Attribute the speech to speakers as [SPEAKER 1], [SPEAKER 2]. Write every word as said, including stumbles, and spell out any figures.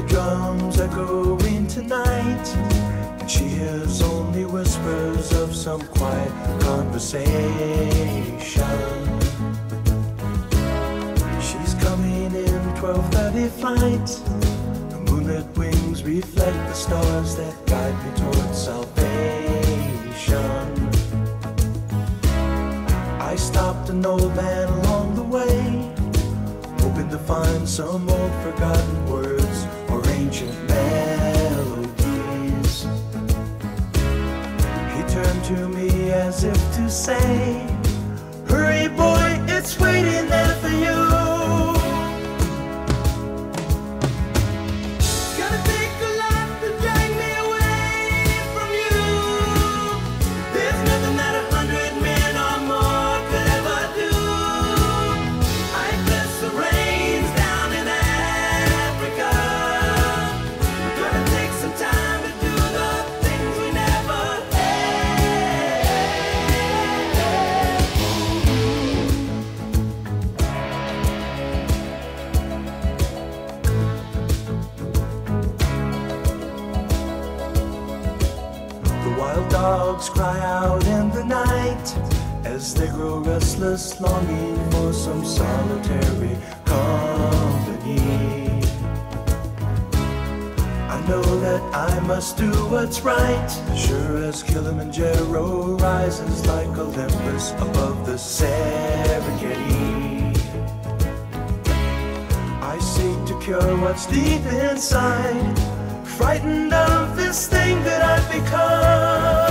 [SPEAKER 1] the drums echoing tonight, and she hears only whispers of some quiet conversation. She's coming in twelve thirty flight. The moonlit wings reflect the stars that guide me towards salvation. I stopped an old man along the way, hoping to find some old forgotten words or ancient melodies. He turned to me as if to say, hurry boy, it's waiting there for you. Dogs cry out in the night as they grow restless, longing for some solitary company. I know that I must do what's right, sure as Kilimanjaro rises like Olympus above the Serengeti. I seek to cure what's deep inside, frightened of this thing that I've become.